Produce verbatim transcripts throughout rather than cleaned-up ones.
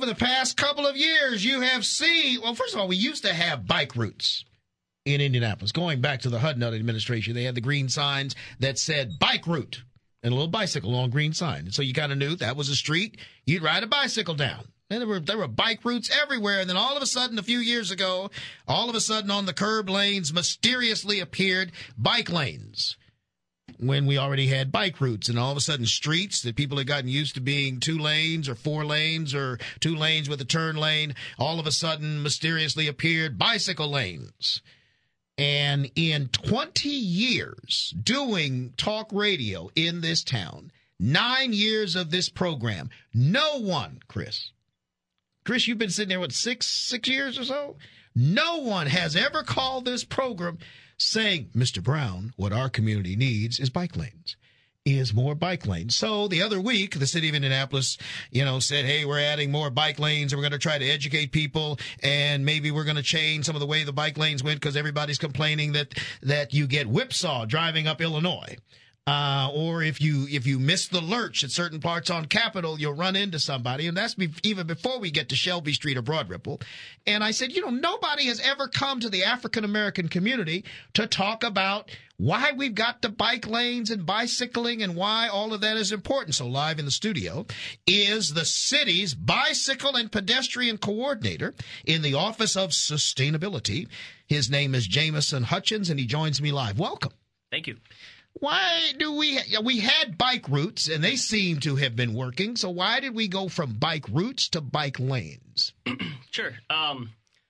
over the past couple of years, you have seen, well, first of all, we used to have bike routes in Indianapolis. Going back to the Hudnut administration, they had the green signs that said bike route and a little bicycle on green sign. And so you kind of knew that was a street you'd ride a bicycle down. And there were, there were bike routes everywhere. And then all of a sudden, a few years ago, all of a sudden on the curb lanes mysteriously appeared bike lanes when we already had bike routes. And all of a sudden streets that people had gotten used to being two lanes or four lanes or two lanes with a turn lane, all of a sudden mysteriously appeared bicycle lanes. And in twenty years doing talk radio in this town, nine years of this program, no one, Chris, Chris, you've been sitting there, what, six, six years or so? No one has ever called this program saying, Mister Brown, what our community needs is bike lanes. Is more bike lanes. So the other week, the city of Indianapolis, you know, said, hey, we're adding more bike lanes and we're going to try to educate people and maybe we're going to change some of the way the bike lanes went because everybody's complaining that, that you get whipsaw driving up Illinois. Uh, or if you, if you miss the lurch at certain parts on Capitol, you'll run into somebody. And that's be, even before we get to Shelby Street or Broad Ripple. And I said, you know, nobody has ever come to the African-American community to talk about why we've got the bike lanes and bicycling and why all of that is important. So live in the studio is the city's bicycle and pedestrian coordinator in the Office of Sustainability. His name is Jameson Hutchins, and he joins me live. Welcome. Thank you. Why do we, we had bike routes and they seem to have been working. So why did we go from bike routes to bike lanes? Sure. Um,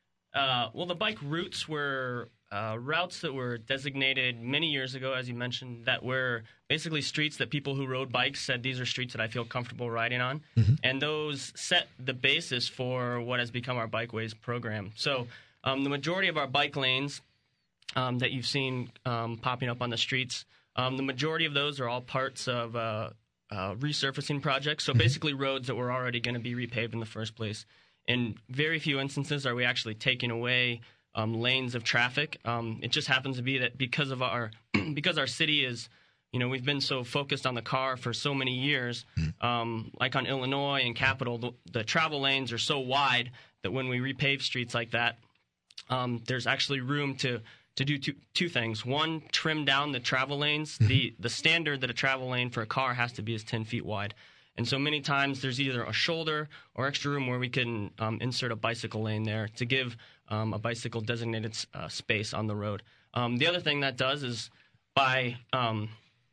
uh, well, the bike routes were uh, routes that were designated many years ago, as you mentioned, that were basically streets that people who rode bikes said these are streets that I feel comfortable riding on. Mm-hmm. And those set the basis for what has become our Bikeways program. So um, the majority of our bike lanes um, that you've seen um, popping up on the streets, Um, the majority of those are all parts of uh, uh, resurfacing projects, so basically roads that were already going to be repaved in the first place. In very few instances are we actually taking away um, lanes of traffic. Um, it just happens to be that because of our because our city is, you know, we've been so focused on the car for so many years, um, like on Illinois and Capitol, the, the travel lanes are so wide that when we repave streets like that, um, there's actually room to to do two, two things. One, trim down the travel lanes. Mm-hmm. The the standard that a travel lane for a car has to be is ten feet wide. And so many times there's either a shoulder or extra room where we can um, insert a bicycle lane there to give um, a bicycle designated uh, space on the road. Um, the other thing that does is by um,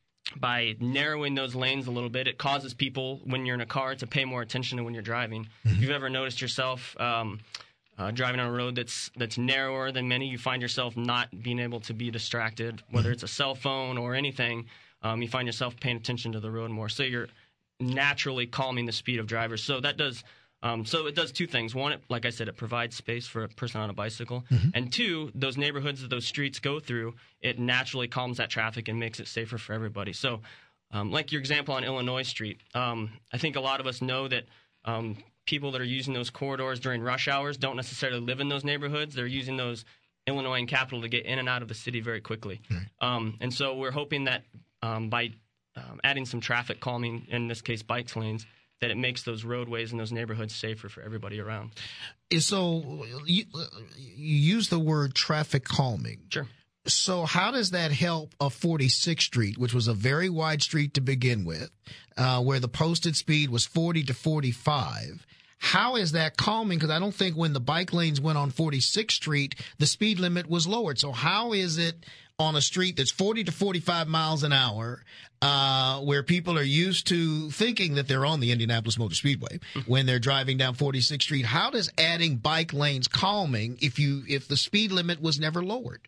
by narrowing those lanes a little bit, it causes people, when you're in a car, to pay more attention to when you're driving. Mm-hmm. If you've ever noticed yourself um, Uh, driving on a road that's that's narrower than many, you find yourself not being able to be distracted, whether it's a cell phone or anything. Um, you find yourself paying attention to the road more, so you're naturally calming the speed of drivers. So that does um, so it does two things. One, it, like I said, it provides space for a person on a bicycle, mm-hmm. and two, those neighborhoods that those streets go through, it naturally calms that traffic and makes it safer for everybody. So, um, like your example on Illinois Street, um, I think a lot of us know that. Um, People that are using those corridors during rush hours don't necessarily live in those neighborhoods. They're using those Illinois and Capitol to get in and out of the city very quickly. Right. Um, and so we're hoping that um, by um, adding some traffic calming, in this case bike lanes, that it makes those roadways and those neighborhoods safer for everybody around. So you, you use the word traffic calming. Sure. So how does that help a forty-sixth Street, which was a very wide street to begin with, uh, where the posted speed was forty to forty-five? How is that calming? Because I don't think when the bike lanes went on forty-sixth Street, the speed limit was lowered. So how is it on a street that's forty to forty-five miles an hour, uh, where people are used to thinking that they're on the Indianapolis Motor Speedway when they're driving down forty-sixth Street? How does adding bike lanes calming if you if the speed limit was never lowered?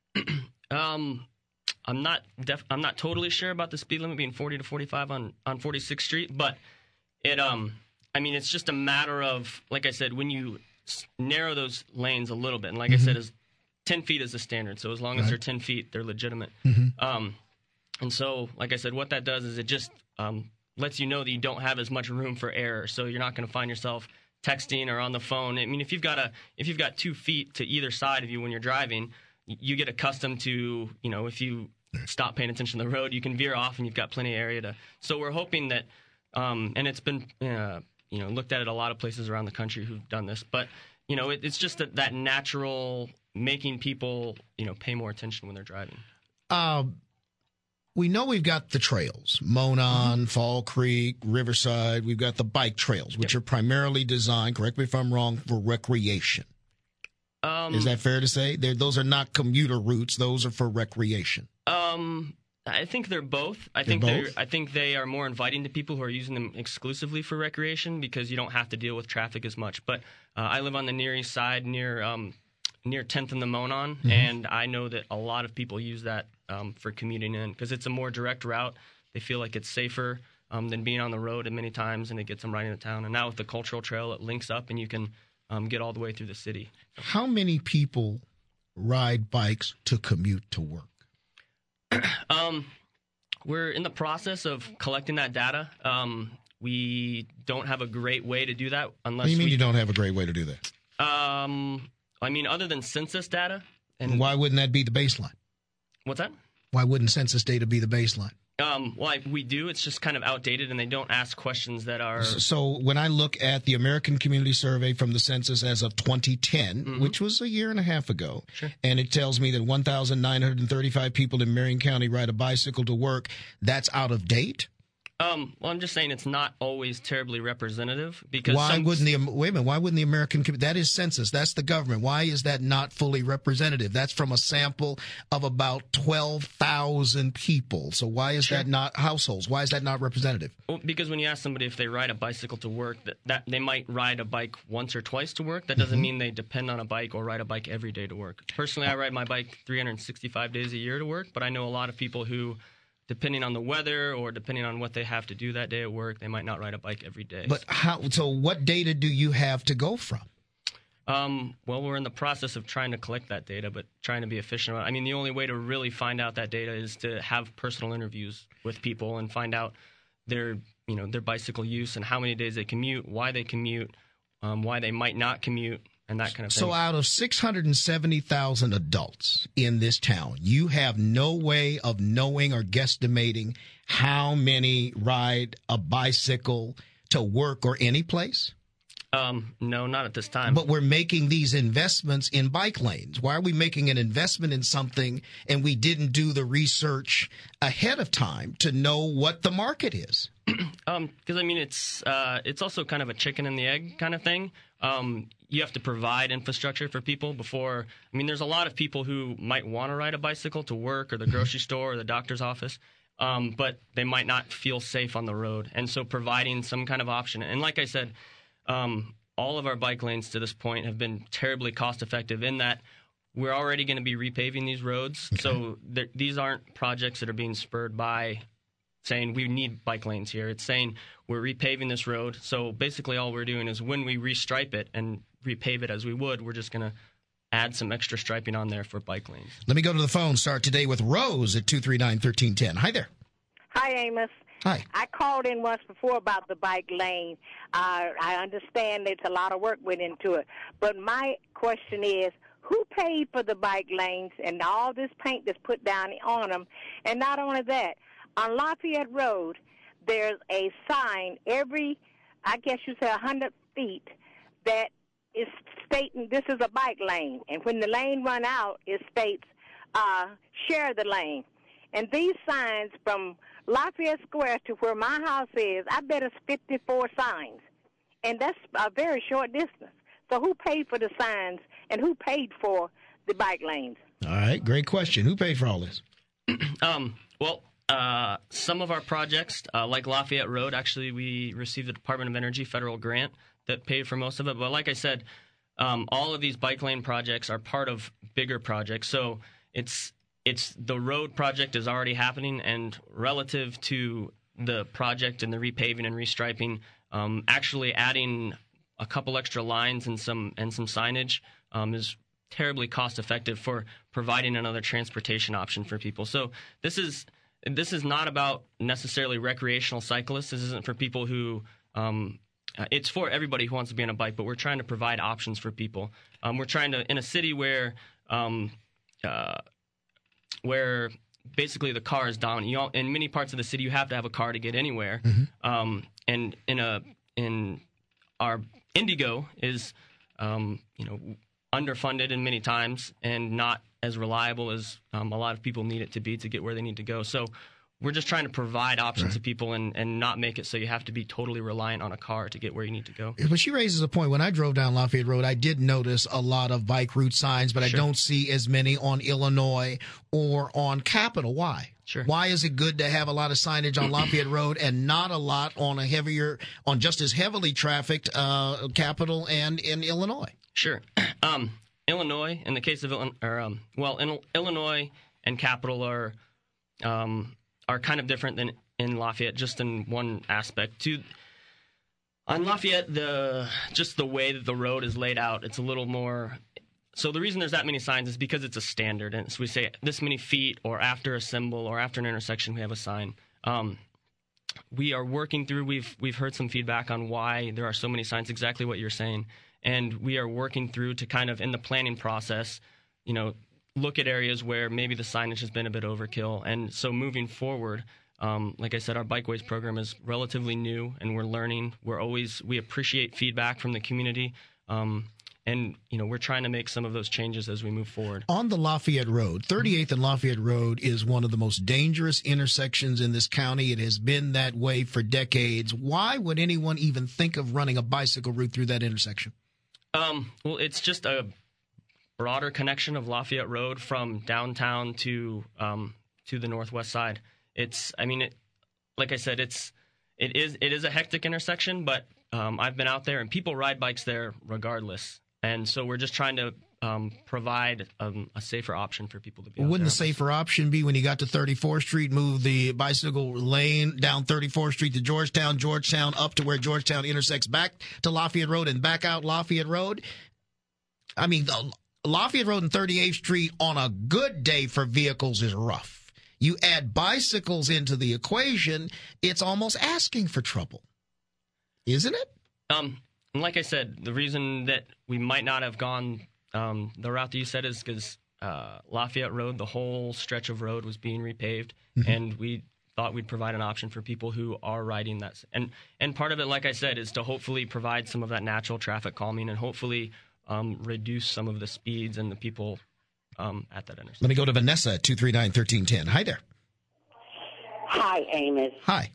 um, I'm not def- I'm not totally sure about the speed limit being forty to forty-five on, on forty-sixth Street, but it um I mean it's just a matter of, like I said, when you narrow those lanes a little bit, and like mm-hmm. I said, is ten feet is the standard, so as long as right. they're ten feet, they're legitimate. Mm-hmm. Um, and so, like I said, what that does is it just um lets you know that you don't have as much room for error, so you're not going to find yourself texting or on the phone. I mean, if you've got a if you've got two feet to either side of you when you're driving, you get accustomed to, you know, if you stop paying attention to the road, you can veer off and you've got plenty of area to. So we're hoping that, um, and it's been, uh, you know, looked at it a lot of places around the country who've done this. But, you know, it, it's just that, that natural making people, you know, pay more attention when they're driving. Um, we know we've got the trails, Monon, mm-hmm. Fall Creek, Riverside. We've got the bike trails, which yep. are primarily designed, correct me if I'm wrong, for recreation. Um, Is that fair to say? They're, those are not commuter routes. Those are for recreation. Um, I think they're both. I think they're they're. both? I think they are more inviting to people who are using them exclusively for recreation because you don't have to deal with traffic as much. But uh, I live on the Near East Side, near um, near tenth and the Monon, mm-hmm. and I know that a lot of people use that um, for commuting in because it's a more direct route. They feel like it's safer um, than being on the road many times, and it gets them right into town. And now with the Cultural Trail, it links up, and you can um, get all the way through the city. How many people ride bikes to commute to work? um, we're in the process of collecting that data. Um, we don't have a great way to do that unless. What do you mean we, you don't have a great way to do that? Um, I mean, other than census data. And why wouldn't that be the baseline? What's that? Why wouldn't census data be the baseline? Um, well, I, we do. It's just kind of outdated, and they don't ask questions that are. So when I look at the American Community Survey from the census as of twenty ten, mm-hmm. which was a year and a half ago, sure. and it tells me that one thousand nine hundred thirty-five people in Marion County ride a bicycle to work, that's out of date? Um, well, I'm just saying it's not always terribly representative because why some... wouldn't the wait a minute? Why wouldn't the American that is census? That's the government. Why is that not fully representative? That's from a sample of about twelve thousand people. So why is sure. that not households? Why is that not representative? Well, because when you ask somebody if they ride a bicycle to work, that, that they might ride a bike once or twice to work. That doesn't mm-hmm. mean they depend on a bike or ride a bike every day to work. Personally, I ride my bike three hundred sixty-five days a year to work, but I know a lot of people who, depending on the weather or depending on what they have to do that day at work, they might not ride a bike every day. But how? So what data do you have to go from? Um, well, we're in the process of trying to collect that data, but trying to be efficient. I mean, the only way to really find out that data is to have personal interviews with people and find out their, you know, their bicycle use and how many days they commute, why they commute, um, why they might not commute. And that kind of thing. So out of six hundred seventy thousand adults in this town, you have no way of knowing or guesstimating how many ride a bicycle to work or any place? Um, no, not at this time. But we're making these investments in bike lanes. Why are we making an investment in something and we didn't do the research ahead of time to know what the market is? um, because I mean, it's uh, it's also kind of a chicken and the egg kind of thing. Um, you have to provide infrastructure for people before. I mean, there's a lot of people who might want to ride a bicycle to work or the grocery store or the doctor's office, um, but they might not feel safe on the road. And so providing some kind of option. And like I said, um, all of our bike lanes to this point have been terribly cost effective in that we're already going to be repaving these roads. Okay. So th- these aren't projects that are being spurred by saying we need bike lanes here. It's saying we're repaving this road. So basically all we're doing is when we restripe it and repave it as we would, we're just going to add some extra striping on there for bike lanes. Let me go to the phone. Start today with Rose at two three nine, one three one zero. Hi there. Hi, Amos. Hi. I called in once before about the bike lane. Uh, I understand there's a lot of work went into it. But my question is, who paid for the bike lanes and all this paint that's put down on them? And not only that, on Lafayette Road, there's a sign every, I guess you say, one hundred feet that is stating this is a bike lane. And when the lane run out, it states, uh, share the lane. And these signs from Lafayette Square to where my house is, I bet it's fifty-four signs. And that's a very short distance. So who paid for the signs and who paid for the bike lanes? All right, great question. Who paid for all this? um, well, uh, some of our projects, uh, like Lafayette Road, actually we received the Department of Energy federal grant that paid for most of it. But like I said, um, all of these bike lane projects are part of bigger projects. So it's it's the road project is already happening, and relative to the project and the repaving and restriping, um, actually adding a couple extra lines and some and some signage um, is terribly cost effective for providing another transportation option for people. So this is this is not about necessarily recreational cyclists. This isn't for people who um, uh, it's for everybody who wants to be on a bike, but we're trying to provide options for people. Um, we're trying to in a city where um, uh, where basically the car is down. You know, in many parts of the city, you have to have a car to get anywhere. Mm-hmm. Um, and in a in our Indigo is, um, you know, underfunded in many times and not as reliable as um, a lot of people need it to be to get where they need to go. So we're just trying to provide options right. to people and, and not make it so you have to be totally reliant on a car to get where you need to go. But she raises a point. When I drove down Lafayette Road, I did notice a lot of bike route signs, but sure. I don't see as many on Illinois or on Capitol. Why? Sure. Why is it good to have a lot of signage on Lafayette Road and not a lot on a heavier, on just as heavily trafficked uh, Capitol and in Illinois? Sure. Um, Illinois, in the case of, or, um, well, in Illinois and Capitol are um, are kind of different than in Lafayette, just in one aspect. To on Lafayette, the just the way that the road is laid out, it's a little more. So the reason there's that many signs is because it's a standard, and so we say this many feet, or after a symbol, or after an intersection, we have a sign. Um, we are working through. We've we've heard some feedback on why there are so many signs. Exactly what you're saying. And we are working through to kind of, in the planning process, you know, look at areas where maybe the signage has been a bit overkill. And so moving forward, um, like I said, our Bikeways program is relatively new, and we're learning. We're always, we appreciate feedback from the community. Um, and, you know, we're trying to make some of those changes as we move forward. On the Lafayette Road, thirty-eighth and Lafayette Road is one of the most dangerous intersections in this county. It has been that way for decades. Why would anyone even think of running a bicycle route through that intersection? Um, well, it's just a broader connection of Lafayette Road from downtown to um, to the northwest side. It's, I mean, it, like I said, it's it is it is a hectic intersection, but um, I've been out there and people ride bikes there regardless, and so we're just trying to um, provide um, a safer option for people to be. Well, out wouldn't there. the safer option be when you got to thirty-fourth Street, move the bicycle lane down thirty-fourth Street to Georgetown, Georgetown up to where Georgetown intersects back to Lafayette Road and back out Lafayette Road? I mean, the Lafayette Road and thirty-eighth Street on a good day for vehicles is rough. You add bicycles into the equation, it's almost asking for trouble, isn't it? Um, and like I said, the reason that we might not have gone Um, the route that you said is because uh, Lafayette Road, the whole stretch of road was being repaved, mm-hmm. and we thought we'd provide an option for people who are riding that. And and part of it, like I said, is to hopefully provide some of that natural traffic calming and hopefully um, reduce some of the speeds and the people um, at that intersection. Let me go to Vanessa at two three nine, one three one zero. Hi there. Hi, Amos. Hi.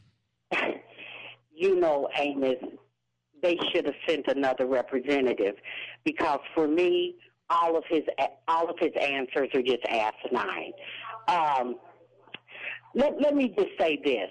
You know, Amos, they should have sent another representative, because for me, all of his all of his answers are just asinine. Um, let let me just say this,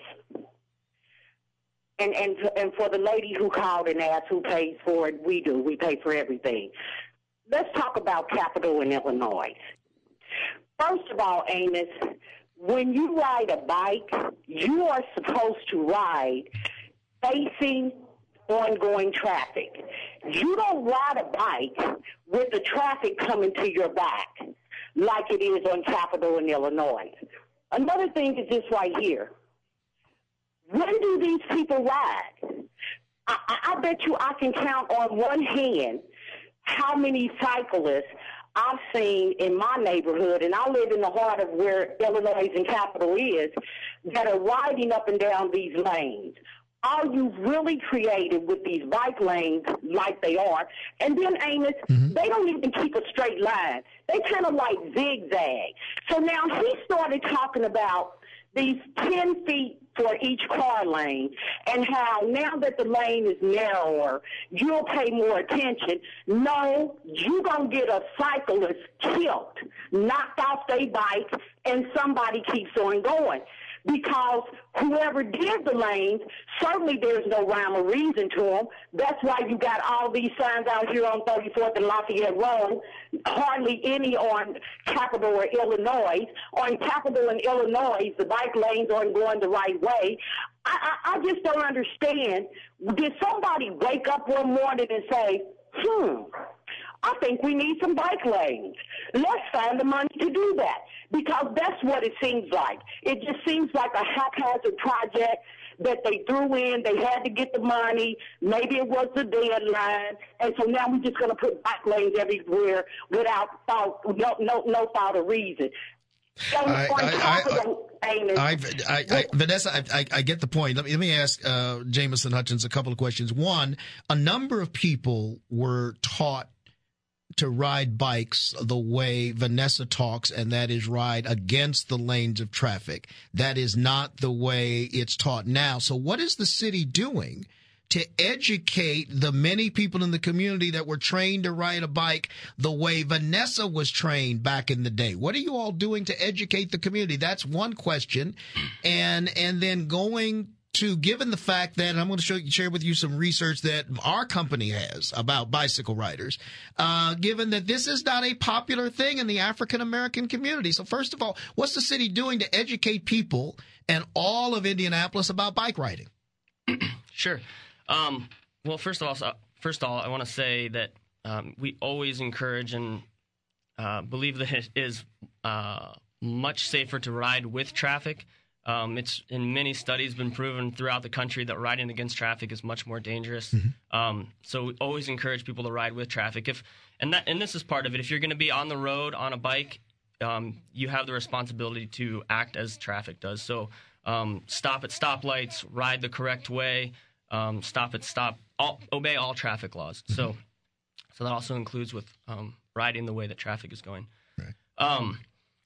and and and for the lady who called and asked who pays for it, we do. We pay for everything. Let's talk about Capitol in Illinois. First of all, Amos, when you ride a bike, you are supposed to ride facing ongoing traffic. You don't ride a bike with the traffic coming to your back like it is on Capitol in Illinois. Another thing is this right here. When do these people ride? I, I, I bet you I can count on one hand how many cyclists I've seen in my neighborhood, and I live in the heart of where Illinois and Capitol is, that are riding up and down these lanes. Are you really creative with these bike lanes like they are? And then, Amos, mm-hmm. they don't even keep a straight line. They kind of like zigzag. So now he started talking about these ten feet for each car lane, and how now that the lane is narrower, you'll pay more attention. No, you're going to get a cyclist killed, knocked off their bike, and somebody keeps on going. Because whoever did the lanes, certainly there's no rhyme or reason to them. That's why you got all these signs out here on thirty-fourth and Lafayette Road, hardly any on Capitol or Illinois. On Capitol and Illinois, the bike lanes aren't going the right way. I, I, I just don't understand. Did somebody wake up one morning and say, hmm, I think we need some bike lanes. Let's find the money to do that, because that's what it seems like. It just seems like a haphazard project that they threw in. They had to get the money. Maybe it was the deadline, and so now we're just going to put bike lanes everywhere without thought, no, no, no thought or reason. On, I, on I, capital, Amos. I, I, I, Vanessa, I, I, I get the point. Let me, let me ask uh, Jameson Hutchins a couple of questions. One, a number of people were taught to ride bikes the way Vanessa talks, and that is ride against the lanes of traffic. That is not the way it's taught now. So what is the city doing to educate the many people in the community that were trained to ride a bike the way Vanessa was trained back in the day? What are you all doing to educate the community? That's one question. And, and then going to, given the fact that, and I'm going to show, share with you some research that our company has about bicycle riders, uh, given that this is not a popular thing in the African American community. So first of all, what's the city doing to educate people and all of Indianapolis about bike riding? Sure. Um, well, first of all, so, first of all, I want to say that um, we always encourage and uh, believe that it is uh, much safer to ride with traffic. Um, it's in many studies been proven throughout the country that riding against traffic is much more dangerous. Mm-hmm. Um, so we always encourage people to ride with traffic. If and that and this is part of it. If you're going to be on the road on a bike, um, you have the responsibility to act as traffic does. So um, stop at stoplights, ride the correct way. Um, stop at stop, all, obey all traffic laws. Mm-hmm. So, so that also includes with um, riding the way that traffic is going. Right. Um,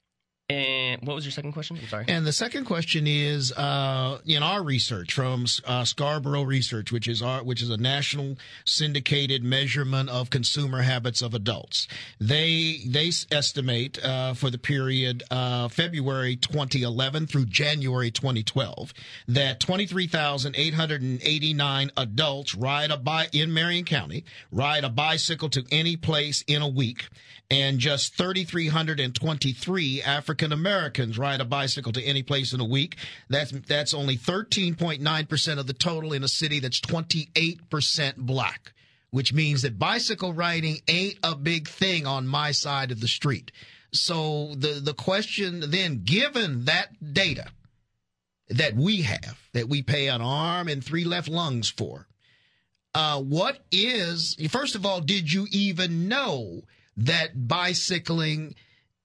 and what was your second question? I'm sorry. And the second question is, uh, in our research from uh, Scarborough Research, which is our, which is a national syndicated measurement of consumer habits of adults. They they estimate uh, for the period uh, February twenty eleven through January twenty twelve that twenty-three thousand eight hundred eighty-nine adults ride a bike in Marion County, ride a bicycle to any place in a week, and just three thousand three hundred twenty-three African Americans ride a bicycle to any place in a week. That's that's only thirteen point nine percent of the total in a city that's twenty-eight percent black, which means that bicycle riding ain't a big thing on my side of the street. So the, the question then, given that data that we have, that we pay an arm and three left lungs for, uh, what is, first of all, did you even know that bicycling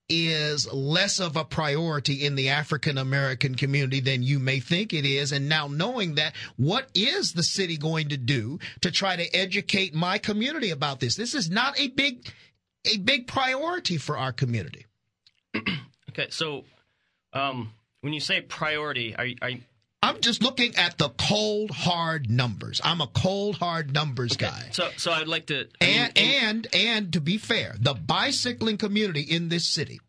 is less of a priority in the African American community than you may think it is? And now knowing that, what is the city going to do to try to educate my community about this? This is not a big, a big priority for our community. Okay. So, um, when you say priority, are you, are you I'm just looking at the cold, hard numbers. I'm a cold, hard numbers okay. guy. So, so I'd like to, And, I mean, and, and to be fair, the bicycling community in this city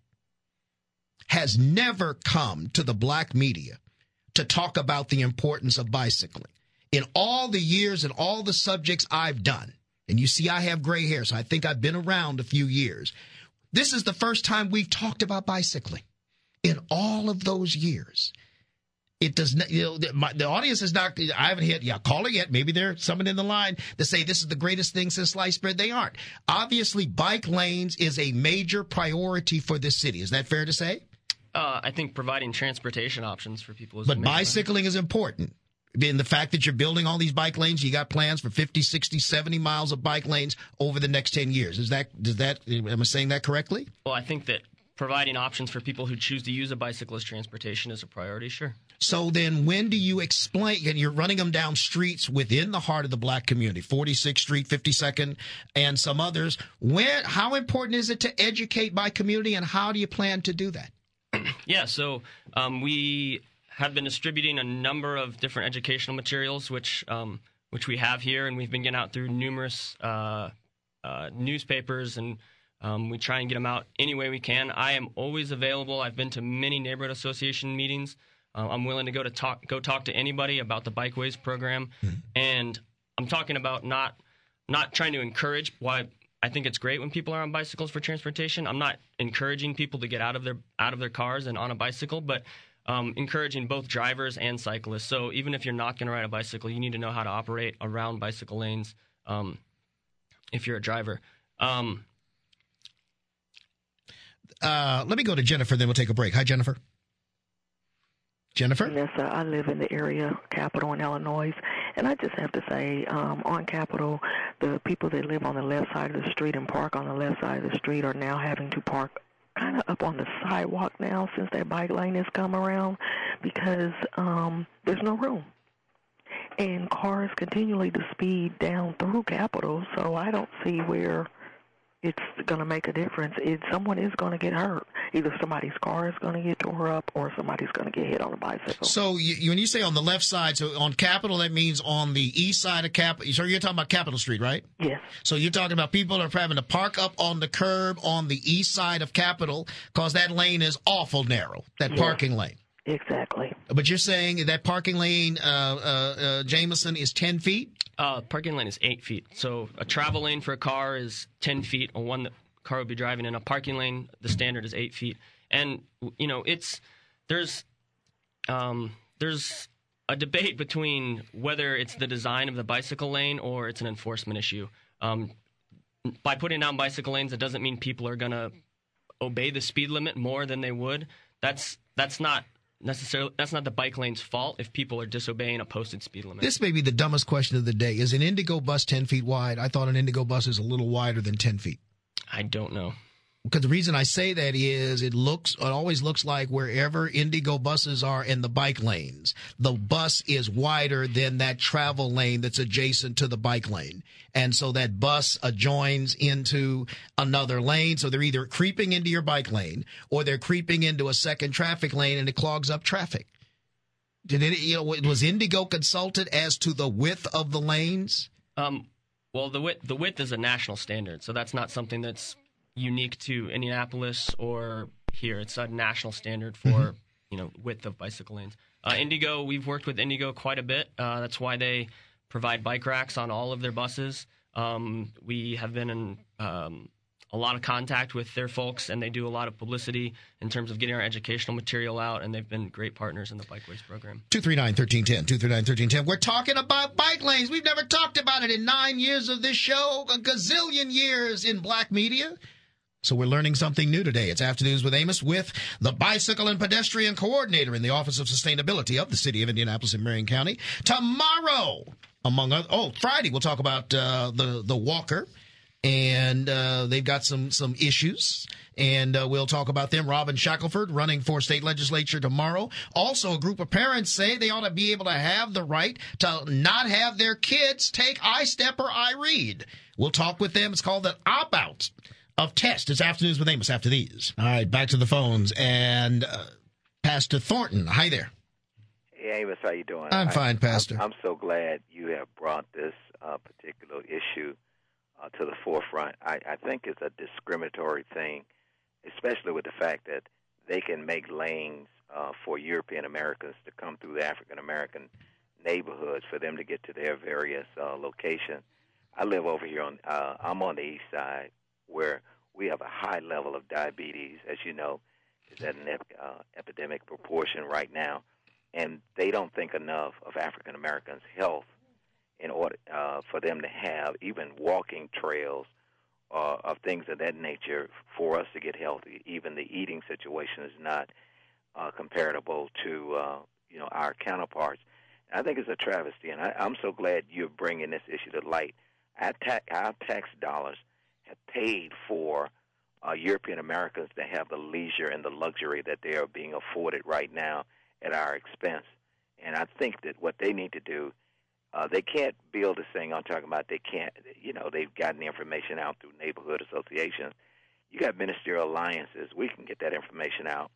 has never come to the black media to talk about the importance of bicycling. In all the years and all the subjects I've done, and you see I have gray hair, so I think I've been around a few years. This is the first time we've talked about bicycling in all of those years. It does not, you know, the, my, the audience is not, I haven't hit, yeah, caller yet. Maybe there's someone in the line that say this is the greatest thing since sliced bread. They aren't. Obviously, bike lanes is a major priority for this city. Is that fair to say? Uh, I think providing transportation options for people is But a major bicycling is important. In the fact that you're building all these bike lanes, you got plans for fifty, sixty, seventy miles of bike lanes over the next ten years. Is that, does that, am I saying that correctly? Well, I think that providing options for people who choose to use a bicycle as transportation is a priority, sure. So then when do you explain, and you're running them down streets within the heart of the black community, forty-sixth Street, fifty-second, and some others, when, how important is it to educate my community, and how do you plan to do that? Yeah, so um, we have been distributing a number of different educational materials, which um, which we have here, and we've been getting out through numerous uh, uh, newspapers, and um, we try and get them out any way we can. I am always available. I've been to many neighborhood association meetings. Uh, I'm willing to go to talk go talk to anybody about the Bikeways program, mm-hmm. and I'm talking about not not trying to encourage. Why I think it's great when people are on bicycles for transportation. I'm not encouraging people to get out of their out of their cars and on a bicycle, but um, encouraging both drivers and cyclists. So even if you're not going to ride a bicycle, you need to know how to operate around bicycle lanes um, if you're a driver. Um, uh, let me go to Jennifer, then we'll take a break. Hi, Jennifer. Jennifer? Vanessa, I live in the area, Capitol in Illinois, and I just have to say, um, on Capitol, the people that live on the left side of the street and park on the left side of the street are now having to park kind of up on the sidewalk now since that bike lane has come around because um, there's no room. And cars continually to speed down through Capitol, so I don't see where it's going to make a difference. It, someone is going to get hurt. Either somebody's car is going to get tore up or somebody's going to get hit on a bicycle. So you, you, when you say on the left side, so on Capitol, that means on the east side of Capitol. So you're talking about Capitol Street, right? Yes. So you're talking about people are having to park up on the curb on the east side of Capitol because that lane is awful narrow, that yes. parking lane. Exactly. But you're saying that parking lane, uh, uh, uh, Jameson, is ten feet? Uh, parking lane is eight feet. So a travel lane for a car is ten feet, or one that car would be driving in. A parking lane, the standard is eight feet. And, you know, it's there's um, there's a debate between whether it's the design of the bicycle lane or it's an enforcement issue. Um, by putting down bicycle lanes, it doesn't mean people are going to obey the speed limit more than they would. That's that's not necessarily that's not the bike lane's fault if people are disobeying a posted speed limit. This may be the dumbest question of the day. Is an Indigo bus ten feet wide? I thought an Indigo bus is a little wider than ten feet. I don't know. Because the reason I say that is it looks, it always looks like wherever Indigo buses are in the bike lanes, the bus is wider than that travel lane that's adjacent to the bike lane. And so that bus adjoins into another lane. So they're either creeping into your bike lane or they're creeping into a second traffic lane and it clogs up traffic. Did it, you know, was Indigo consulted as to the width of the lanes? Um, well, the width, the width is a national standard. So that's not something that's unique to Indianapolis or here. It's a national standard for, mm-hmm. you know, width of bicycle lanes. Uh, Indigo, we've worked with Indigo quite a bit. Uh, that's why they provide bike racks on all of their buses. Um, we have been in um, a lot of contact with their folks, and they do a lot of publicity in terms of getting our educational material out, and they've been great partners in the Bikeways program. two three nine, one three one zero, two three nine, one three one zero. We're talking about bike lanes. We've never talked about it in nine years of this show, a gazillion years in black media. So we're learning something new today. It's Afternoons with Amos with the Bicycle and Pedestrian Coordinator in the Office of Sustainability of the City of Indianapolis in Marion County. Tomorrow, among other, oh, Friday, we'll talk about uh, the, the walker. And uh, they've got some, some issues, and uh, we'll talk about them. Robin Shackelford running for state legislature tomorrow. Also, a group of parents say they ought to be able to have the right to not have their kids take iStep or iRead. We'll talk with them. It's called the opt-out of test. It's Afternoons with Amos after these. All right, back to the phones. And uh, Pastor Thornton, hi there. Hey, Amos, how you doing? I'm fine, I, Pastor. I'm, I'm so glad you have brought this uh, particular issue uh, to the forefront. I, I think it's a discriminatory thing, especially with the fact that they can make lanes uh, for European Americans to come through the African American neighborhoods for them to get to their various uh, locations. I live over here on, uh, I'm on the east side, where we have a high level of diabetes, as you know, is at an ep- uh, epidemic proportion right now, and they don't think enough of African Americans' health in order uh, for them to have even walking trails uh, of things of that nature for us to get healthy. Even the eating situation is not uh, comparable to uh, you know our counterparts. And I think it's a travesty, and I, I'm so glad you're bringing this issue to light. Our, ta- our tax dollars have paid for uh, European Americans to have the leisure and the luxury that they are being afforded right now at our expense. And I think that what they need to do, uh, they can't build this thing I'm talking about. They can't, you know, they've gotten the information out through neighborhood associations. You got ministerial alliances. We can get that information out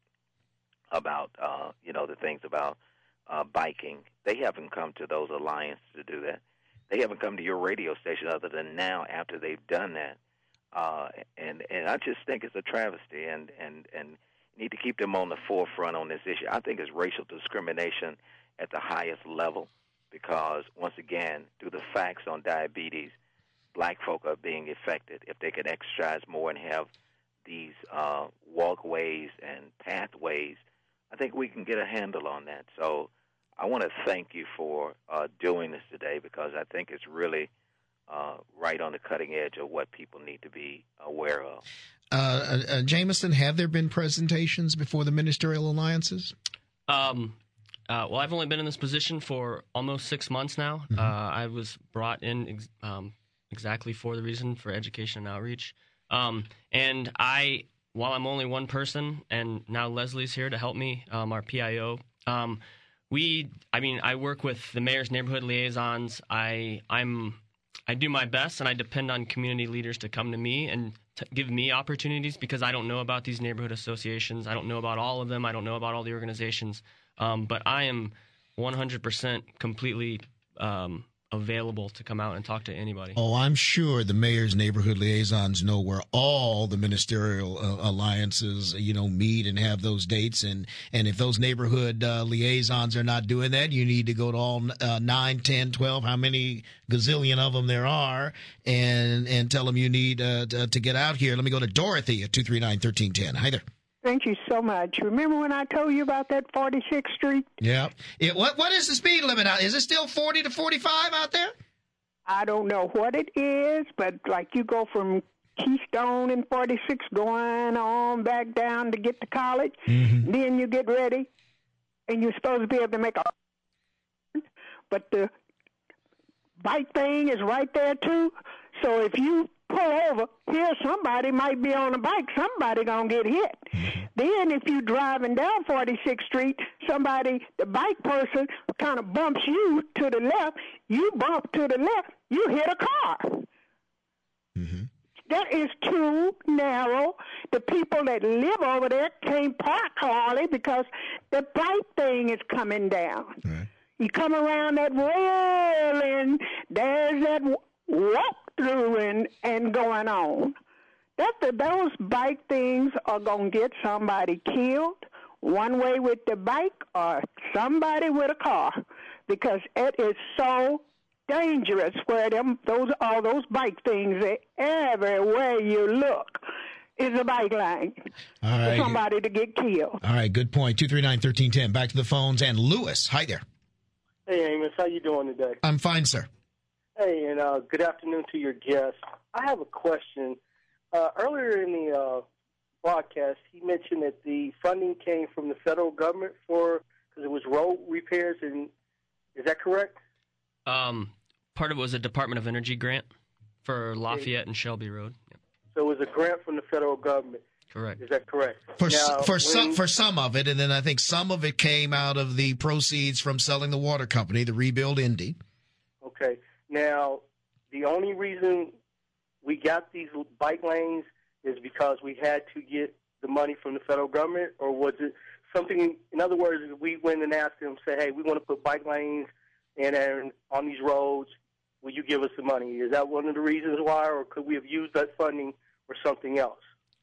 about, uh, you know, the things about uh, biking. They haven't come to those alliances to do that. They haven't come to your radio station other than now after they've done that. Uh, and and I just think it's a travesty, and, and, and need to keep them on the forefront on this issue. I think it's racial discrimination at the highest level because, once again, through the facts on diabetes, black folk are being affected. If they could exercise more and have these uh, walkways and pathways, I think we can get a handle on that. So I want to thank you for uh, doing this today because I think it's really Uh, right on the cutting edge of what people need to be aware of. Uh, uh, Jameson, have there been presentations before the ministerial alliances? Um, uh, well, I've only been in this position for almost six months now. Mm-hmm. Uh, I was brought in ex- um, exactly for the reason for education and outreach. Um, and I while I'm only one person, and now Leslie's here to help me, um, our P I O. Um, we, I mean, I work with the mayor's neighborhood liaisons. I, I'm, I do my best, and I depend on community leaders to come to me and to give me opportunities because I don't know about these neighborhood associations. I don't know about all of them. I don't know about all the organizations. Um, but I am one hundred percent completely um, available to come out and talk to anybody. Oh, I'm sure the mayor's neighborhood liaisons know where all the ministerial uh, alliances, you know, meet and have those dates. And, and if those neighborhood uh, liaisons are not doing that, you need to go to all uh, nine, ten, twelve, how many gazillion of them there are, and, and tell them you need uh, to, to get out here. Let me go to Dorothy at two three nine, one three one zero. Hi there. Thank you so much. Remember when I told you about that forty-sixth Street? Yeah. It, what What is the speed limit out? Is it still forty to forty-five out there? I don't know what it is, but like you go from Keystone and forty-six going on back down to get to college, mm-hmm. then you get ready, and you're supposed to be able to make a... But the bike thing is right there, too. So if you pull over, here somebody might be on a bike, somebody gonna get hit. Then if you driving down forty-sixth Street, somebody, the bike person kind of bumps you to the left, you bump to the left, you hit a car. Mm-hmm. That is too narrow. The people that live over there can't park hardly because the bike thing is coming down. Right. You come around that railing, there's that walk through and, and going on. That the, those bike things are going to get somebody killed one way with the bike or somebody with a car because it is so dangerous where them those all those bike things everywhere you look is a bike lane all right. for somebody to get killed. All right, good point. two three nine, one three one zero. Back to the phones. And Lewis, hi there. Hey, Amos, how you doing today? I'm fine, sir. Hey, and uh, good afternoon to your guest. I have a question. Uh, earlier in the uh, broadcast, he mentioned that the funding came from the federal government for because it was road repairs, and is that correct? Um, part of it was a Department of Energy grant for Lafayette okay. and Shelby Road. Yep. So it was a grant from the federal government. Correct. Is that correct? For now, for when, some for some of it, and then I think some of it came out of the proceeds from selling the water company, the Rebuild Indy. Okay. Now, the only reason we got these bike lanes is because we had to get the money from the federal government, or was it something, in other words, we went and asked them, say, hey, we want to put bike lanes in and on these roads, will you give us the money? Is that one of the reasons why, or could we have used that funding for something else?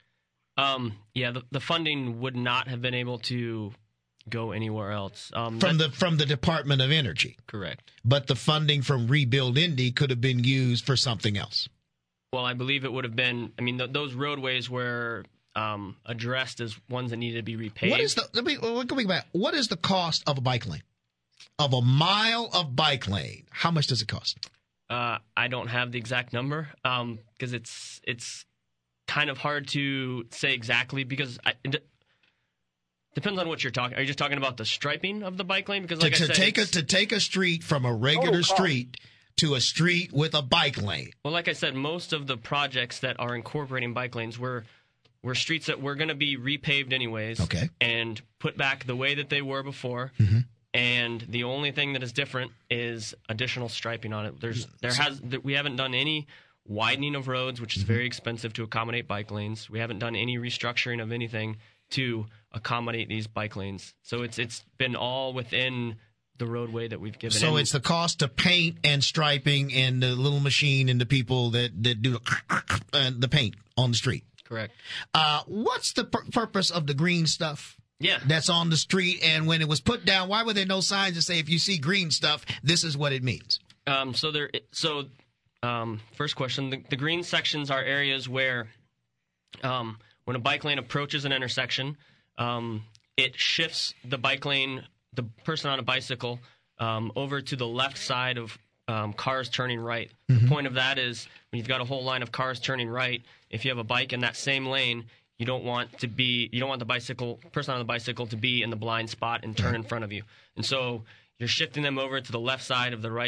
Um, yeah, the, the funding would not have been able to go anywhere else. Um, from the from the Department of Energy. Correct. But the funding from Rebuild Indy could have been used for something else. Well, I believe it would have been, I mean, th- those roadways were um, addressed as ones that needed to be repaved. What is the, let me, let me back. What is the cost of a bike lane? Of a mile of bike lane? How much does it cost? Uh, I don't have the exact number because um, it's it's kind of hard to say exactly because I, it depends on what you're talking. Are you just talking about the striping of the bike lane? Because like to, I to said, take a to take a street from a regular oh, street to a street with a bike lane. Well, like I said, most of the projects that are incorporating bike lanes were were streets that were going to be repaved anyways, okay, and put back the way that they were before. Mm-hmm. And the only thing that is different is additional striping on it. There's there has we haven't done any widening of roads, which is very expensive to accommodate bike lanes. We haven't done any restructuring of anything to accommodate these bike lanes. So it's it's been all within the roadway that we've given. So in. It's the cost of paint and striping and the little machine and the people that, that do the, uh, the paint on the street. Correct. Uh, what's the pur- purpose of the green stuff? Yeah. That's on the street, and when it was put down, why were there no signs that say if you see green stuff, this is what it means? Um, so there. So um, first question: the, the green sections are areas where, um, when a bike lane approaches an intersection, um, it shifts the bike lane, the person on a bicycle, um, over to the left side of um, cars turning right. Mm-hmm. The point of that is when you've got a whole line of cars turning right, if you have a bike in that same lane, you don't want to be, you don't want the bicycle person on the bicycle to be in the blind spot and turn in front of you. And so you're shifting them over to the left side of the right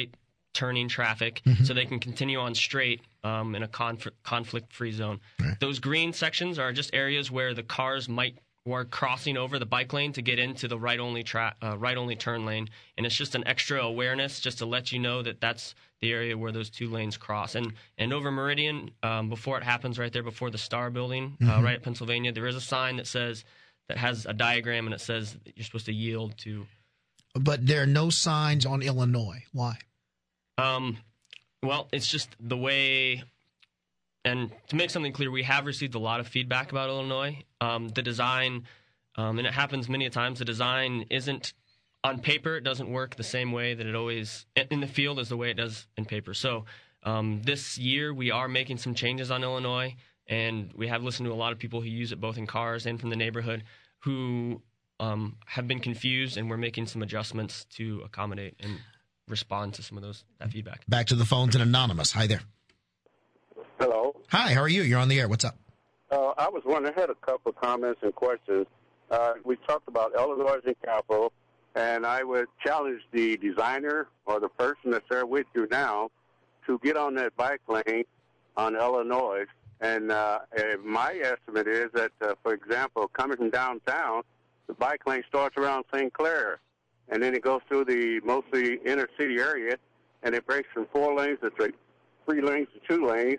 turning traffic Mm-hmm. so they can continue on straight um, in a conf- conflict-free zone. Right. Those green sections are just areas where the cars might or crossing over the bike lane to get into the right-only tra- uh, right-only turn lane, and it's just an extra awareness just to let you know that that's the area where those two lanes cross. And and over Meridian, um, before it happens, right there before the Star Building, uh, Mm-hmm. right at Pennsylvania, there is a sign that says that has a diagram, and it says that you're supposed to yield to. But there are no signs on Illinois. Why? Um, well, it's just the way. And to make something clear, we have received a lot of feedback about Illinois. Um, the design, um, and it happens many a times, the design isn't, on paper, it doesn't work the same way that it always, in the field, as the way it does in paper. So um, this year, we are making some changes on Illinois, and we have listened to a lot of people who use it both in cars and from the neighborhood who um, have been confused, and we're making some adjustments to accommodate and respond to some of those that feedback. Back to the phones and Anonymous. Hi there. Hello. Hi, how are you? You're on the air. What's up? Uh, I was wondering, I had a couple of comments and questions. Uh, we talked about Illinois and capital, and I would challenge the designer or the person that's there with you now to get on that bike lane on Illinois. And uh, my estimate is that, uh, for example, coming from downtown, the bike lane starts around Saint Clair, and then it goes through the mostly inner city area, and it breaks from four lanes to three, three lanes to two lanes.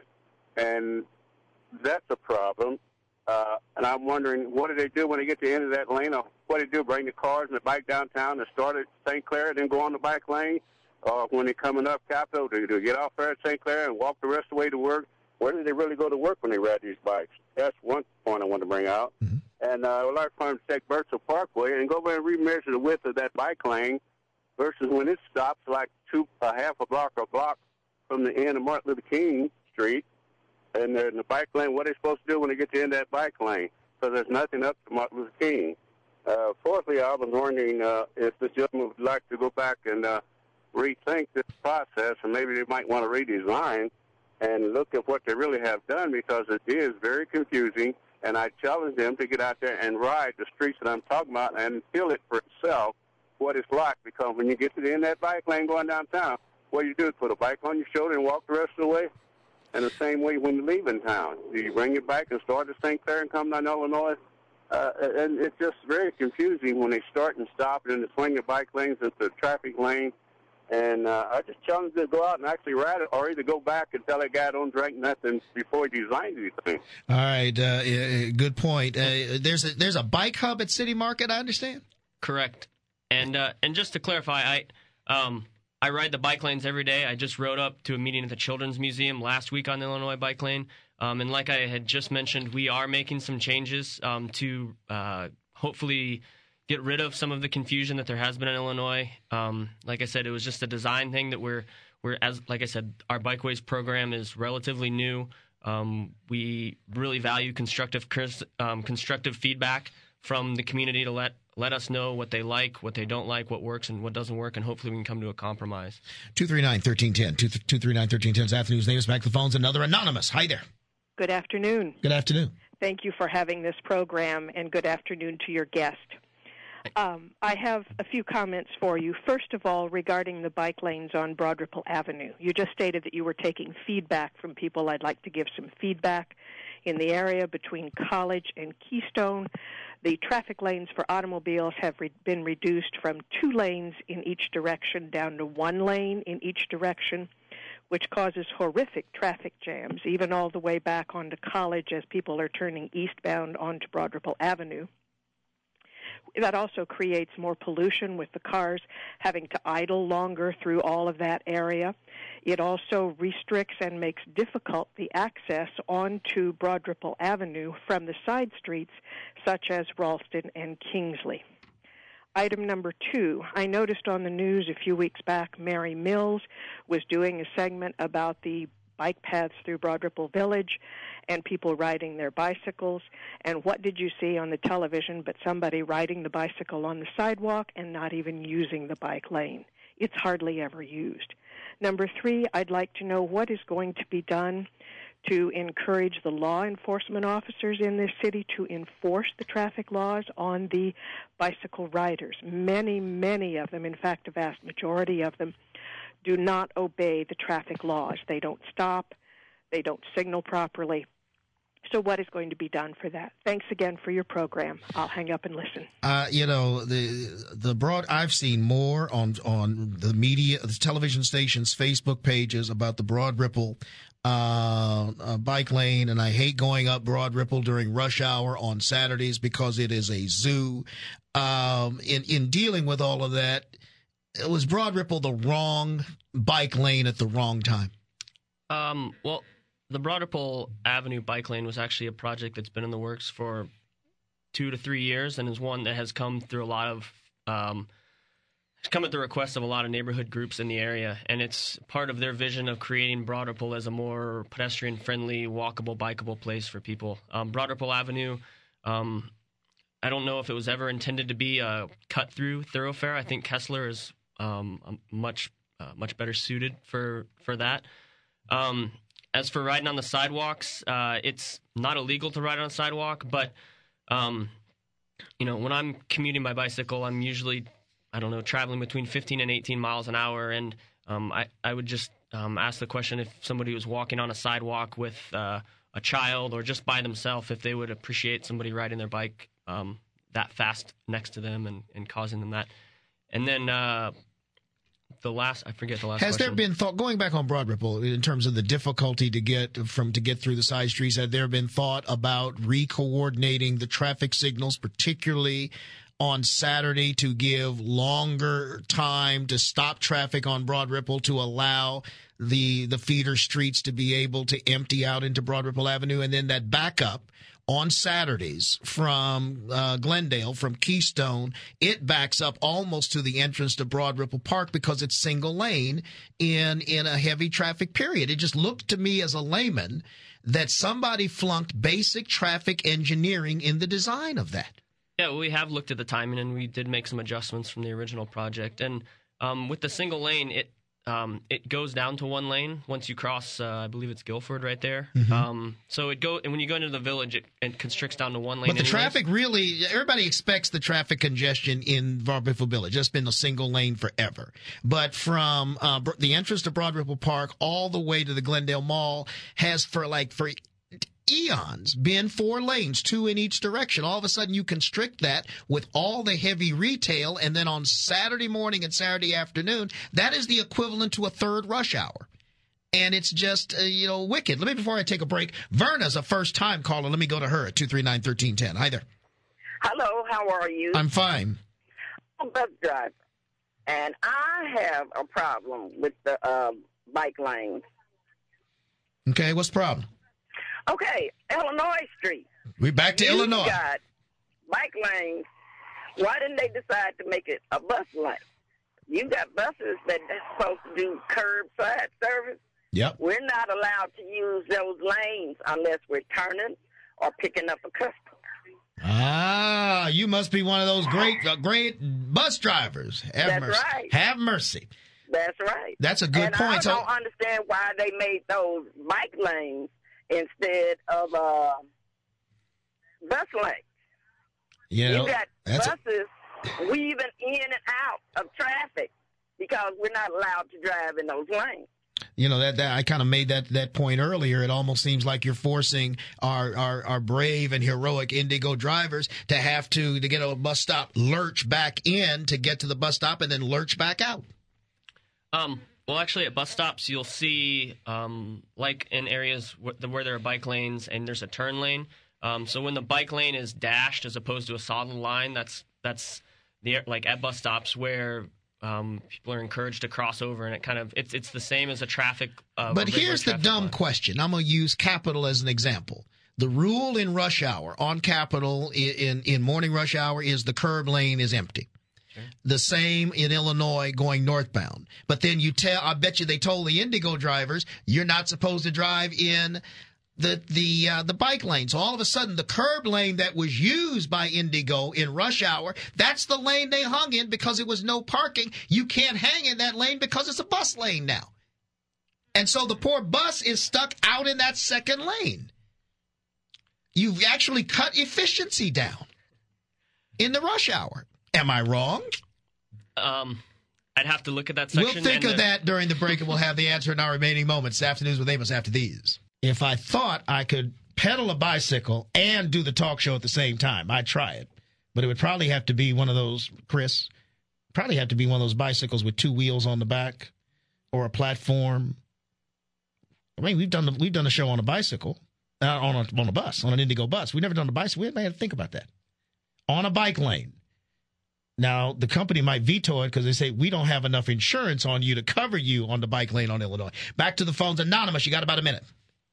And that's a problem. Uh, and I'm wondering, what do they do when they get to the end of that lane? Or what do they do, bring the cars and the bike downtown and start at Saint Clair and then go on the bike lane? Or when they're coming up Capitol, do they get off there at Saint Clair and walk the rest of the way to work? Where do they really go to work when they ride these bikes? That's one point I want to bring out. Mm-hmm. And uh, I would like for them to take Birchall Parkway and go over and remeasure the width of that bike lane versus when it stops like two, a half a block or a block from the end of Martin Luther King Street. And they're in the bike lane, what are they supposed to do when they get to the end of that bike lane? Because there's nothing up to Martin Luther King. Uh, fourthly, I was wondering uh, if the gentleman would like to go back and uh, rethink this process, and maybe they might want to redesign and look at what they really have done, because it is very confusing. And I challenge them to get out there and ride the streets that I'm talking about and feel it for itself what it's like. Because when you get to the end of that bike lane going downtown, what do you do? Put a bike on your shoulder and walk the rest of the way? And the same way when you leave in town. Do you bring your bike and start at Saint Clair and come down Illinois? Uh, and it's just very confusing when they start and stop and then they swing your bike lanes into the traffic lane. And uh, I just challenge them to go out and actually ride it, or either go back and tell that guy don't drink nothing before he designs anything. All right, uh, uh, good point. Uh, there's a, there's a bike hub at City Market, I understand? Correct. And uh, and just to clarify, I um, I ride the bike lanes every day. I just rode up to a meeting at the Children's Museum last week on the Illinois bike lane. Um, and like I had just mentioned, we are making some changes um, to uh, hopefully get rid of some of the confusion that there has been in Illinois. Um, like I said, it was just a design thing that we're, we're as like I said, our Bikeways program is relatively new. Um, we really value constructive um, constructive feedback from the community to let let us know what they like, what they don't like, what works and what doesn't work, and hopefully we can come to a compromise. two three nine, one three one zero. two three nine, one three one zero is Afternoon's name. Back to the phones. Another Anonymous. Hi there. Good afternoon. Good afternoon. Thank you for having this program, and good afternoon to your guest. Um, I have a few comments for you. First of all, regarding the bike lanes on Broad Ripple Avenue. You just stated that you were taking feedback from people. I'd like to give some feedback. In the area between College and Keystone, the traffic lanes for automobiles have re- been reduced from two lanes in each direction down to one lane in each direction, which causes horrific traffic jams, even all the way back onto College as people are turning eastbound onto Broad Ripple Avenue. That also creates more pollution with the cars having to idle longer through all of that area. It also restricts and makes difficult the access onto Broad Ripple Avenue from the side streets such as Ralston and Kingsley. Item number two, I noticed on the news a few weeks back Mary Mills was doing a segment about the bike paths through Broad Ripple Village and people riding their bicycles. And what did you see on the television but somebody riding the bicycle on the sidewalk and not even using the bike lane? It's hardly ever used. Number three, I'd like to know what is going to be done to encourage the law enforcement officers in this city to enforce the traffic laws on the bicycle riders. Many, many of them, in fact, a vast majority of them, do not obey the traffic laws. They don't stop. They don't signal properly. So what is going to be done for that? Thanks again for your program. I'll hang up and listen. Uh, you know, the the broad I've seen more on on the media, the television stations, Facebook pages about the Broad Ripple uh, uh, bike lane, and I hate going up Broad Ripple during rush hour on Saturdays because it is a zoo. Um, in in dealing with all of that, was Broad Ripple the wrong bike lane at the wrong time? Um, well. The Broad Ripple Avenue bike lane was actually a project that's been in the works for two to three years and is one that has come through a lot of um, has come at the request of a lot of neighborhood groups in the area, and it's part of their vision of creating Broad Ripple as a more pedestrian-friendly, walkable, bikeable place for people. Um, Broad Ripple Avenue, um, I don't know if it was ever intended to be a cut-through thoroughfare. I think Kessler is um, much uh, much better suited for for that. Um, As for riding on the sidewalks, uh, it's not illegal to ride on a sidewalk, but, um, you know, when I'm commuting by bicycle, I'm usually, I don't know, traveling between fifteen and eighteen miles an hour, and um, I, I would just um, ask the question if somebody was walking on a sidewalk with uh, a child or just by themselves, if they would appreciate somebody riding their bike um, that fast next to them and, and causing them that. And then... Uh, The last, I forget the last. Has question. there been thought going back on Broad Ripple in terms of the difficulty to get from to get through the side streets? Had there been thought about re-coordinating the traffic signals, particularly on Saturday, to give longer time to stop traffic on Broad Ripple to allow the the feeder streets to be able to empty out into Broad Ripple Avenue, and then that backup on Saturdays from uh, Glendale, from Keystone, it backs up almost to the entrance to Broad Ripple Park because it's single lane in, in a heavy traffic period. It just looked to me as a layman that somebody flunked basic traffic engineering in the design of that. Yeah, we have looked at the timing, and we did make some adjustments from the original project. And um, with the single lane, it Um, it goes down to one lane once you cross, uh, I believe it's Guilford right there. Mm-hmm. Um, so it go and when you go into the village, it, it constricts down to one lane. But the anyways. traffic really, everybody expects the traffic congestion in Broad Ripple Village. It's been a single lane forever. But from uh, the entrance to Broad Ripple Park all the way to the Glendale Mall has for like for eons been four lanes, two in each direction. All of a sudden you constrict that with all the heavy retail, and then on Saturday morning and Saturday afternoon, that is the equivalent to a third rush hour. And it's just, uh, you know, wicked. Let me, before I take a break, Verna's a first-time caller. Let me go to her at two three nine, one three one zero. Hi there. Hello, how are you? I'm fine. I'm a bus driver, and I have a problem with the uh, bike lanes. Okay, what's the problem? Okay, Illinois Street. We're back to you Illinois. Got bike lanes. Why didn't they decide to make it a bus lane? You got buses that are supposed to do curbside service. Yep. We're not allowed to use those lanes unless we're turning or picking up a customer. Ah, you must be one of those great, uh, great bus drivers. Have That's mercy. right. Have mercy. That's right. That's a good and point. I So, don't understand why they made those bike lanes instead of uh, bus lanes. you know, you got that's buses a- weaving in and out of traffic because we're not allowed to drive in those lanes. You know, that, that I kind of made that, that point earlier. It almost seems like you're forcing our, our, our brave and heroic Indigo drivers to have to, to get a bus stop, lurch back in to get to the bus stop and then lurch back out. Um, well, actually, at bus stops, you'll see, um, like in areas where, where there are bike lanes and there's a turn lane. Um, so when the bike lane is dashed as opposed to a solid line, that's that's the like at bus stops where um, people are encouraged to cross over, and it kind of it's it's the same as a traffic. Uh, But a regular here's the traffic dumb line. question. I'm going to use Capitol as an example. The rule in rush hour on Capitol in, in, in morning rush hour is the curb lane is empty. Sure. The same in Illinois going northbound. But then you tell, I bet you they told the Indigo drivers, you're not supposed to drive in the the uh, the bike lane. So all of a sudden, the curb lane that was used by Indigo in rush hour, that's the lane they hung in because it was no parking. You can't hang in that lane because it's a bus lane now. And so the poor bus is stuck out in that second lane. You've actually cut efficiency down in the rush hour. Am I wrong? Um, I'd have to look at that section. We'll think and of the, that during the break, and we'll have the answer in our remaining moments. Afternoons with Amos after these. If I thought I could pedal a bicycle and do the talk show at the same time, I'd try it. But it would probably have to be one of those, Chris, probably have to be one of those bicycles with two wheels on the back or a platform. I mean, we've done the, we've done a show on a bicycle, uh, on a on a bus, on an Indigo bus. We've never done a bicycle. We haven't had to think about that. On a bike lane. Now, the company might veto it because they say, we don't have enough insurance on you to cover you on the bike lane on Illinois. Back to the phones. Anonymous, you got about a minute.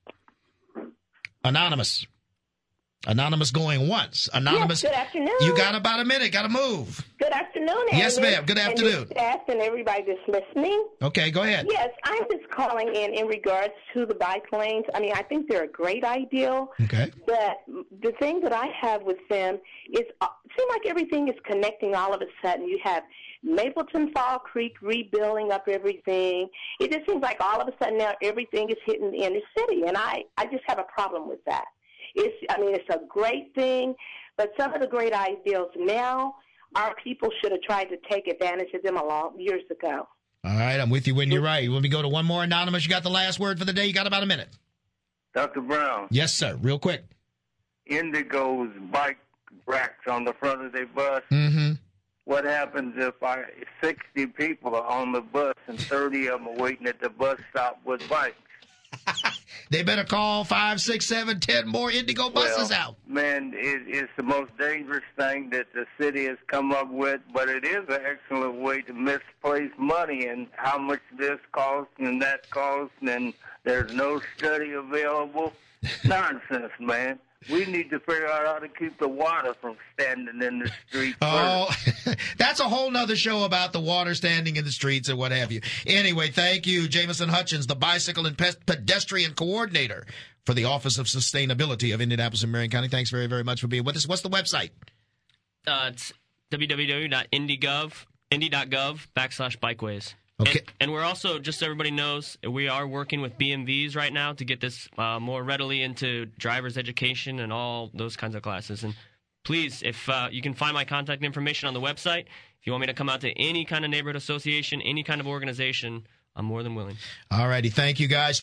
Anonymous. Anonymous going once. Anonymous. Yes, good afternoon. You got about a minute. Got to move. Good afternoon, Amos. Yes, ma'am. Good afternoon. And your staff and everybody that's listening. Okay, go ahead. Yes, I'm just calling in in regards to the bike lanes. I mean, I think they're a great idea. Okay. But the thing that I have with them is uh, it seems like everything is connecting all of a sudden. You have Mapleton Fall Creek rebuilding up everything. It just seems like all of a sudden now everything is hitting the inner city, and I, I just have a problem with that. It's, I mean, it's a great thing, but some of the great ideals now, our people should have tried to take advantage of them a long years ago. All right, I'm with you when you're right. Let me go to one more Anonymous. You got the last word for the day. You got about a minute. Doctor Brown. Yes, sir. Real quick. Indigo's bike racks on the front of their bus. Mm-hmm. What happens if I sixty people are on the bus and thirty of them are waiting at the bus stop with bikes? They better call five, six, seven, ten more Indigo buses well, out. Man, it, it's the most dangerous thing that the city has come up with, but it is an excellent way to misplace money and how much this costs and that costs, and there's no study available. Nonsense, man. We need to figure out how to keep the water from standing in the streets. Oh, that's a whole nother show about the water standing in the streets and what have you. Anyway, thank you, Jameson Hutchins, the Bicycle and Pe- Pedestrian Coordinator for the Office of Sustainability of Indianapolis and Marion County. Thanks very, very much for being with us. What's the website? Uh, it's w w w dot indy dot gov backslash bikeways. Okay. And, and we're also, just so everybody knows, we are working with B M Vs right now to get this uh, more readily into driver's education and all those kinds of classes. And please, if uh, you can find my contact information on the website, if you want me to come out to any kind of neighborhood association, any kind of organization, I'm more than willing. All righty. Thank you, guys.